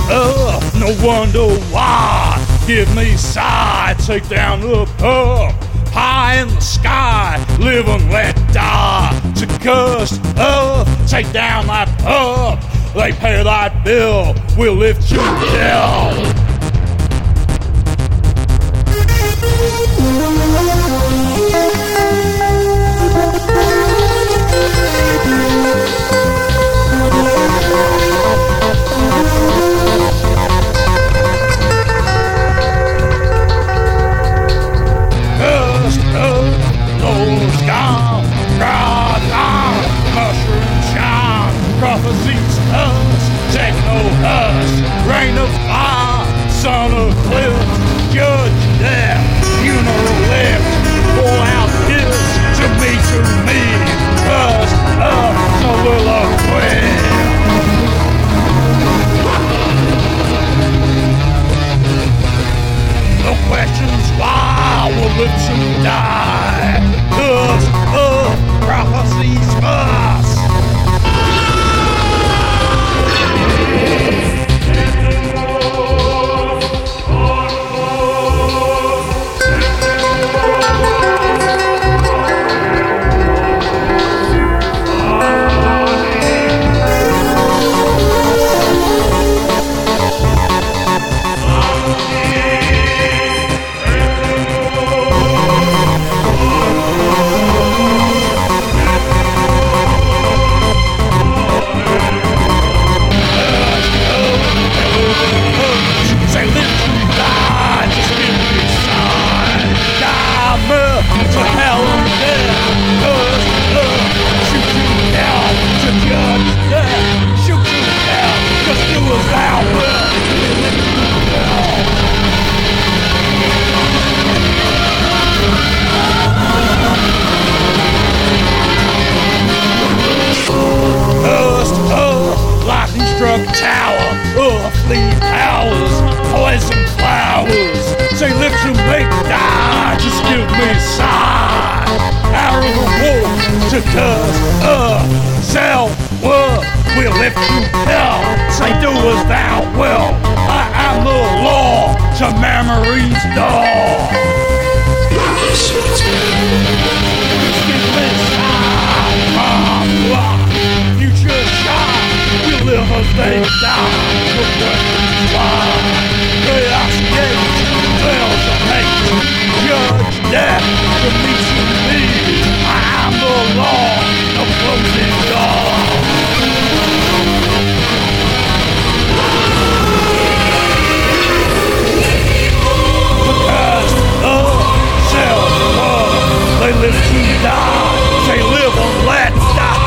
No wonder why. Give me sight, take down up, high in the sky, live and let die. To cuss up, take down that pub. They pay that bill, we'll lift you down. Prophecies us, techno us, rain of fire, son of cliffs, judge death, funeral lift, pull out kills, to me, us, soliloquy. No questions why we'll live to die, us, prophecies us. Tower, earthly powers, poison flowers. Say live to make die, just give me a sigh. Out of the wolf to curse, self-worth, we'll lift you hell. Say do as thou wilt, I am the law to memory's door. Just give me a sigh, future shine. We live as they die, the questions fly. Chaos gate, trails of hate, judge death, to meet you me. I am the law, the closing door. Because of self-love, they live to die, they live and let die.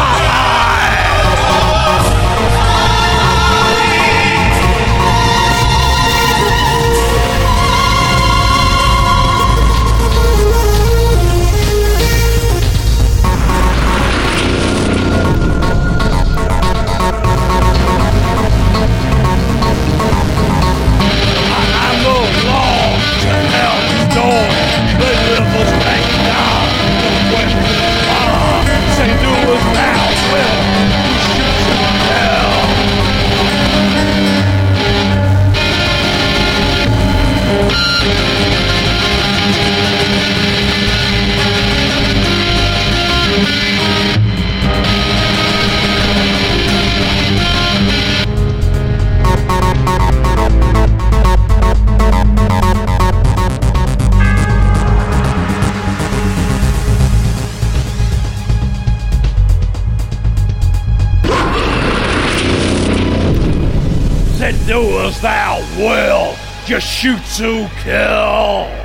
Do as thou wilt, just shoot to kill.